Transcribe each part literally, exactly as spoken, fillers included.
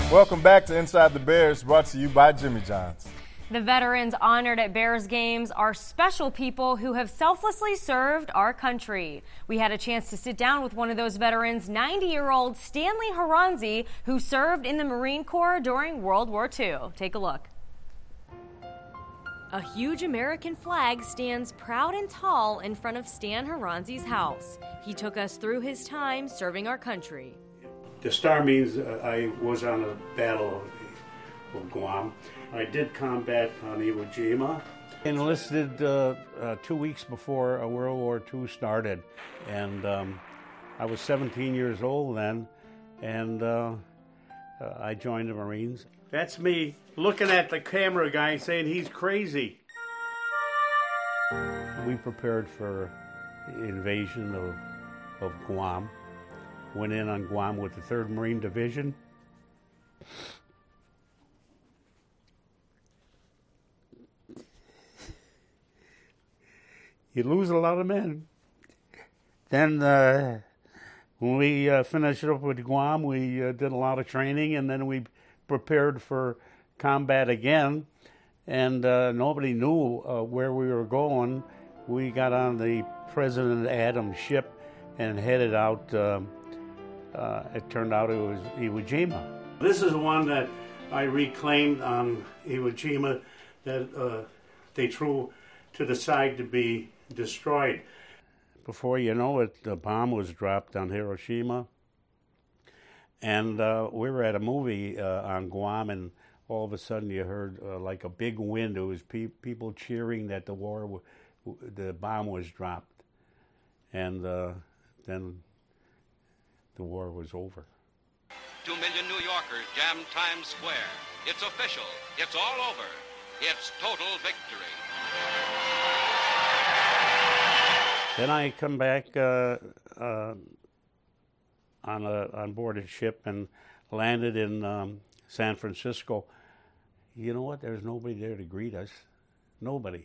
Welcome back to Inside the Bears, brought to you by Jimmy John's. The veterans honored at Bears games are special people who have selflessly served our country. We had a chance to sit down with one of those veterans, ninety-year-old Stanley Horanzi, who served in the Marine Corps during World War Two. Take a look. A huge American flag stands proud and tall in front of Stan Horanzi's house. He took us through his time serving our country. The star means uh, I was on a battle of, of Guam. I did combat on Iwo Jima. Enlisted uh, uh, two weeks before uh, World War Two started, and um, I was seventeen years old then, and uh, uh, I joined the Marines. That's me looking at the camera guy saying he's crazy. We prepared for invasion of, of Guam. Went in on Guam with the third Marine Division. You lose a lot of men. Then uh, when we uh, finished up with Guam, we uh, did a lot of training, and then we prepared for combat again. And uh, nobody knew uh, where we were going. We got on the President Adams ship and headed out. Uh, Uh, it turned out it was Iwo Jima. This is one that I reclaimed on Iwo Jima that uh, they threw to the side to be destroyed. Before you know it, the bomb was dropped on Hiroshima. And uh, we were at a movie uh, on Guam, and all of a sudden you heard uh, like a big wind. It was pe- people cheering that the war, w- w- the bomb was dropped. And uh, then the war was over. Two million New Yorkers jammed Times Square. It's official. It's all over. It's total victory. Then I come back uh, uh, on a on board a ship and landed in um, San Francisco. You know what? There's nobody there to greet us. Nobody.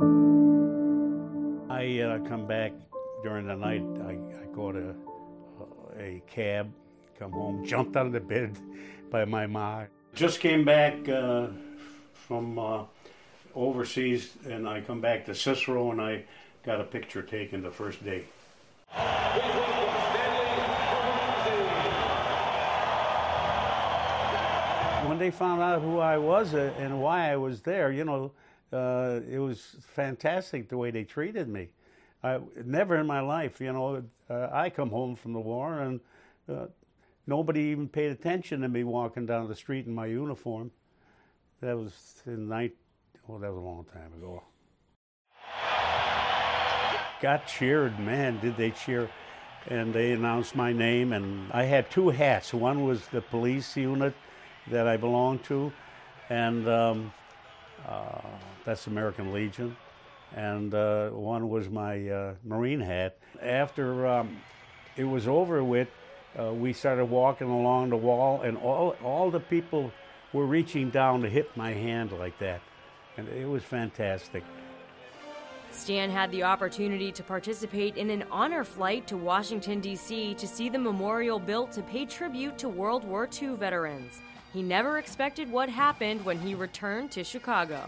I uh, come back during the night. I, I go to a cab, come home, jumped out of the bed by my ma. Just came back uh, from uh, overseas, and I come back to Cicero, and I got a picture taken the first day. When they found out who I was uh, and why I was there, you know, uh, it was fantastic the way they treated me. I, never in my life, you know, uh, I come home from the war and uh, nobody even paid attention to me walking down the street in my uniform. That was in night, oh, that was a long time ago. Got cheered, man, did they cheer. And they announced my name, and I had two hats. One was the police unit that I belonged to, and um, uh, that's American Legion. And uh, one was my uh, Marine hat. After um, it was over with, uh, we started walking along the wall, and all all the people were reaching down to hit my hand like that. And it was fantastic. Stan had the opportunity to participate in an honor flight to Washington, D C to see the memorial built to pay tribute to World War Two veterans. He never expected what happened when he returned to Chicago.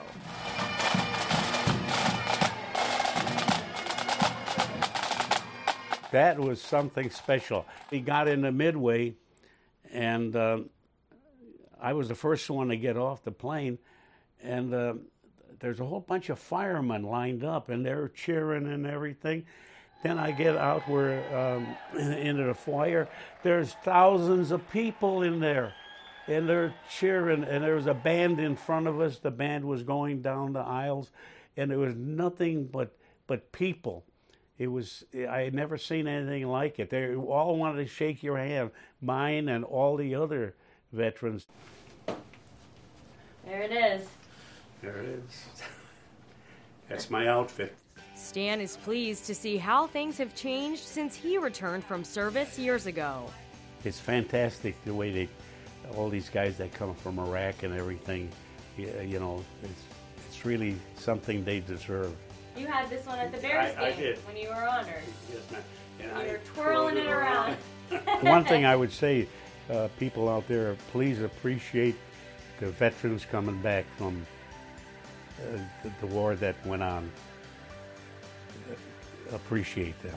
That was something special. He got into Midway, and uh, I was the first one to get off the plane, and uh, there's a whole bunch of firemen lined up, and they're cheering and everything. Then I get out where um, into the foyer. There's thousands of people in there, and they're cheering, and there was a band in front of us. The band was going down the aisles, and there was nothing but but people. It was, I had never seen anything like it. They all wanted to shake your hand, mine and all the other veterans. There it is. There it is. That's my outfit. Stan is pleased to see how things have changed since he returned from service years ago. It's fantastic the way they, all these guys that come from Iraq and everything, you, you know, it's, it's really something they deserve. You had this one at the Bears I, I game did. when you were honored. Yes, ma'am. And You I were twirling it around. One thing I would say uh, people out there, please appreciate the veterans coming back from uh, the, the war that went on. Uh, appreciate them.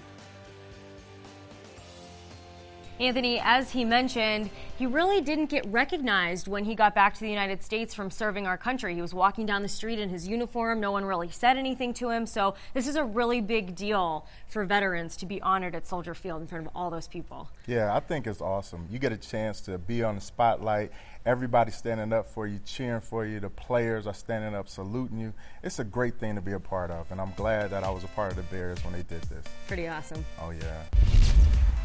Anthony, as he mentioned, he really didn't get recognized when he got back to the United States from serving our country. He was walking down the street in his uniform. No one really said anything to him. So this is a really big deal for veterans to be honored at Soldier Field in front of all those people. Yeah, I think it's awesome. You get a chance to be on the spotlight. Everybody's standing up for you, cheering for you. The players are standing up, saluting you. It's a great thing to be a part of, and I'm glad that I was a part of the Bears when they did this. Pretty awesome. Oh, yeah.